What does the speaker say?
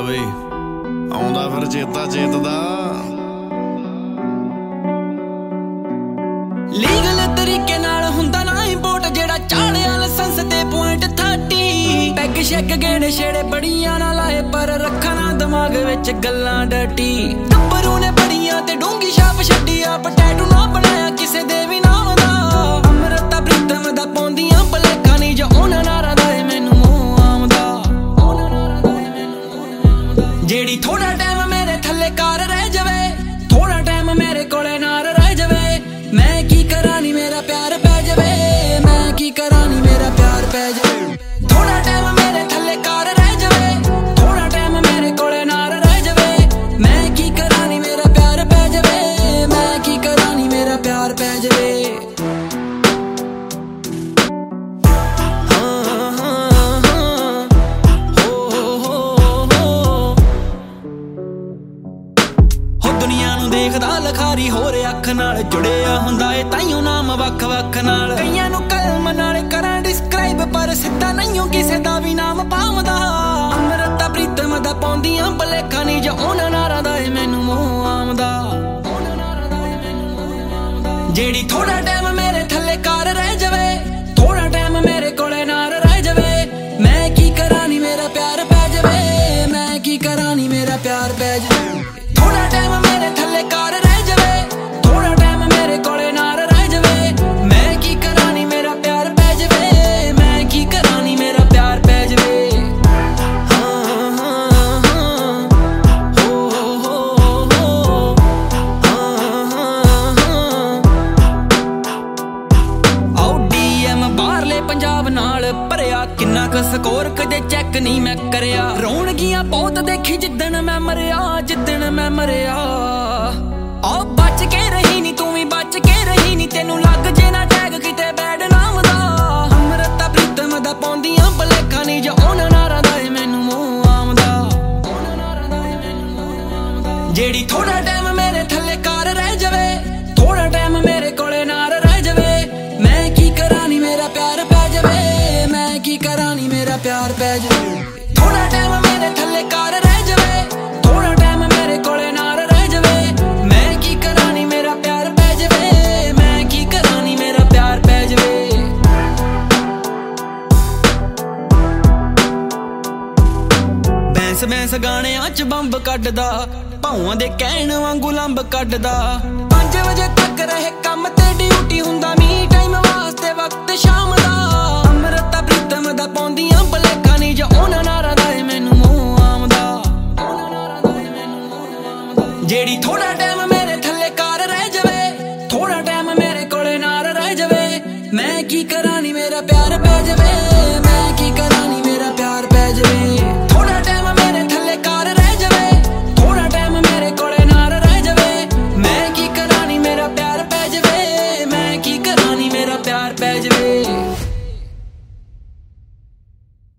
ਬਈ ਆਉਂਦਾ ਫਿਰ ਚੇਤਾ ਚੇਤ ਦਾ ਲੀਗਲ ਤਰੀਕੇ ਨਾਲ ਹੁੰਦਾ ਨਾ ਇੰਪੋਰਟ ਜਿਹੜਾ ਚਾੜਿਆ ਲਾਇਸੈਂਸ ਤੇ .30 ਪੈਗ ਸ਼ੈਗ ਗੇੜੇ ਛੇੜੇ ਬੜੀਆਂ ਨਾ ਲਾਏ ਪਰ ਰੱਖਾ ਨਾ ਦਿਮਾਗ ਵਿੱਚ ਗੱਲਾਂ ਡਟੀ ਟੱਬਰੂ ਨੇ ਬੜੀਆਂ ਤੇ ਡੂੰਗੀ ਛਾਪ ਛੱਡੀ ਆਪ ਟੈਟੂ ਨਾ ਬਣਾਇਆ ਕਿਸੇ ਦੇ ਵੀ ਨਾਮ ਦਾ ਅੰਮ੍ਰਿਤਾ ਪ੍ਰੀਤਮ ਦਾ ਪਾਉਂਦੀਆਂ ਬਲੇਖਾ ਨਹੀਂ ਜੋ ਉਹਨਾਂ ਨਾਰਾਂ ਦਾ ਮੈਨੂੰ ਮੂੰਹ ਆਉਂਦਾ ਜਿਹੜੀ ਥੋੜਾ ਟਾਈਮ ਮੇਰੇ ਥੱਲੇ ਕਾਰ ਰਹਿ ਜਾਵੇ ਥੋੜਾ ਟਾਈਮ ਮੇਰੇ ਕੋਲੇ ਨਾਰ ਰਹਿ ਜਾਵੇ ਮੈਂ ਕੀ ਕਰਾਂ ਨੀ ਮੇਰਾ ਪਿਆਰ ਪੈ ਜਾਵੇ ਮੈਂ ਕੀ ਕਰਾਂ ਨੀ ਮੇਰਾ ਪਿਆਰ ਪੈ ਜਾਵੇ ਥੋੜਾ ਟਾਈਮ ਮੇਰੇ ਥੱਲੇ ਕਾਰ ਰਹਿ ਜਾਵੇ ਥੋੜਾ ਟਾਈਮ ਮੇਰੇ ਕੋਲੇ ਨਾਰ ਰਹਿ ਜਾਵੇ ਮੈਂ ਕੀ ਕਰਾਂ ਨੀ ਮੇਰਾ ਪਿਆਰ ਪੈ ਜਾਵੇ ਮੈਂ ਕੀ ਕਰਾਂ ਨੀ ਮੇਰਾ ਪਿਆਰ ਪੈ ਜਾਵੇ ਦੁਨੀਆ ਨੂੰ ਦੇਖਦਾ ਲਖਾਰੀ ਹੋਰ ਅੱਖ ਨਾਲ ਜੁੜਿਆ ਹੁੰਦਾ ਏ ਤਾਈਓ ਨਾਮ ਵੱਖ ਵੱਖ ਨਾਲ ਕਈਆਂ ਨੂੰ ਕਲਮ ਨਾਲ ਕਰਾਂ ਡਿਸਕ੍ਰਾਈਬ ਪਰ ਸਿੱਧਾ ਨਹੀਂ ਕਿਸੇ ਦਾ ਵੀ ਨਾਮ ਪਾਉਂਦਾ ਅੰਮ੍ਰਿਤਾ ਪ੍ਰੀਤਮ ਦਾ ਪਾਉਂਦੀਆਂ ਬਲੇਖਾ ਨਹੀਂ ਜੋ ਉਹਨਾਂ ਨਾਰਾਂ ਦਾ ਏ ਮੈਨੂੰ ਮੂੰਹ ਆਉਂਦਾ ਜਿਹੜੀ ਥੋੜਾ ਟਾਈਮ ਮੇਰੇ ਥੱਲੇ ਕਾਰ ਰਹਿ ਜਾਵੇ ਥੋੜਾ ਟਾਈਮ ਮੇਰੇ ਕੋਲੇ ਨਾਰ ਰਹਿ ਜਾਵੇ ਮੈਂ ਕੀ ਕਰਾਂ ਨੀ ਮੇਰਾ ਪਿਆਰ ਪੈ ਜਾਵੇ ਮੈਂ ਕੀ ਕਰਾਂ ਨੀ ਮੇਰਾ ਪਿਆਰ ਪੈ ਜਾਵੇ ਥੋੜਾ ਟਾਈਮ ਮੇਰੇ ਥੱਲੇ ਕਾਰ ਰਹਿ ਜਾਵੇ ਥੋੜਾ ਟਾਈਮ ਮੇਰੇ ਕੋਲੇ ਨਾਰ ਰਹਿ ਜਾਵੇ ਮੈਂ ਕੀ ਕਰਾਂ ਨੀ ਮੇਰਾ ਪਿਆਰ ਪੈ ਜਾਵੇ ਮੈਂ ਕੀ ਕਰਾਂ ਨੀ ਮੇਰਾ ਪਿਆਰ ਪੈ ਜਾਵੇ ਬਾਹਰਲੇ ਪੰਜਾਬ ਨਾਲ ਭਰਿਆ ਕਿੰਨਾ ਕੁ ਸਕੋਰ ਕਦੇ ਚੈੱਕ ਨਹੀਂ ਮੈਂ ਕਰਿਆ ਰੌਣਗੀਆਂ ਬਹੁਤ ਦੇਖੀ ਜਿੱਦਣ ਮੈਂ ਮਰਿਆ ਆਹ ਬਚ ਕੇ ਰਹੀ ਨੀ ਤੂੰ ਵੀ ਬਚ ਕੇ ਰਹੀ ਨੀ ਤੈਨੂੰ ਲੱਗ ਜੇ ਨਾ ਟੈਗ ਕਿਤੇ ਬੈਡ ਨਾਮ ਦਾ ਅੰਮ੍ਰਿਤਾ ਪ੍ਰੀਤਮ ਦਾ ਪਾਉਂਦੀਆਂ ਬਲੇਖਾ ਨਹੀਂ ਜੋ ਉਹਨਾਂ ਨਾਰਾਂ ਦਾ ਏ ਮੈਨੂੰ ਮੂੰਹ ਆਉਂਦਾ ਜਿਹੜੀ ਥੋੜਾ ਟਾਈਮ ਮੇਰੇ ਥੱਲੇ ਕਾਰ ਰਹਿ ਜਾਵੇ ਥੋੜਾ ਟਾਈਮ ਮੇਰੇ ਕੋਲੇ ਨਾਰ ਰਹਿ ਜਾਵੇ ਮੈਂ ਕੀ ਕਰਾਂ ਨੀ ਮੇਰਾ ਪਿਆਰ ਪੈ ਜਾਵੇ ਮੈਂ ਕੀ ਕਰਾਂ ਨੀ ਮੇਰਾ ਪਿਆਰ ਪੈ ਜਾਵੇ ਥੋੜਾ ਟਾਈਮ ਮੇਰੇ ਥੱਲੇ ਕਾਰ ਰਹਿ ਜਾਵੇ ਥੋੜਾ ਟਾਈਮ ਮੇਰੇ ਕੋਲੇ ਨਾਰ ਰਹਿ ਜਾਵੇ ਮੈਂ ਕੀ ਕਰਾਂ ਨੀ ਮੇਰਾ ਪਿਆਰ ਪੈ ਜਾਵੇ ਮੈਂ ਕੀ ਕਰਾਂ ਨੀ ਮੇਰਾ ਪਿਆਰ ਪੈ ਜਾਵੇ ਬੈਂਸ ਗਾਣਿਆਂ ਚ ਬੰਬ ਕੱਢਦਾ ਭਾਵਾਂ ਦੇ ਕਹਿਣ ਵਾਂਗੂ ਲੰਬ ਕੱਢਦਾ 5 ਵਜੇ ਤੱਕ ਰਹੇ ਕੰਮ ਤੇ ਡਿਊਟੀ ਹੁੰਦਾ ਮੀ ਟਾਈਮ ਵਾਸਤੇ ਵਕਤ ਸ਼ਾਮ ਦਾ ਅੰਮ੍ਰਿਤਾ ਪ੍ਰੀਤਮ ਦਾ ਪਾਉਂਦੀਆਂ ਬਲੇਖਾ ਨਹੀਂ ਜੋ ਉਹਨਾਂ ਨਾਰਾਂ ਦਾ ਏ ਮੈਨੂੰ ਮੂੰਹ ਆਉਂਦਾ ਜਿਹੜੀ ਥੋੜਾ ਟਾਈਮ ਮੇਰੇ ਥੱਲੇ ਕਾਰ ਰਹਿ ਜਾਵੇ ਥੋੜਾ ਟਾਈਮ ਮੇਰੇ ਕੋਲੇ ਨਾਰ ਰਹਿ ਜਾਵੇ ਮੈਂ ਕੀ ਕਰਾਂ ਨੀ ਮੇਰਾ ਪਿਆਰ ਪੈ ਜਾਵੇ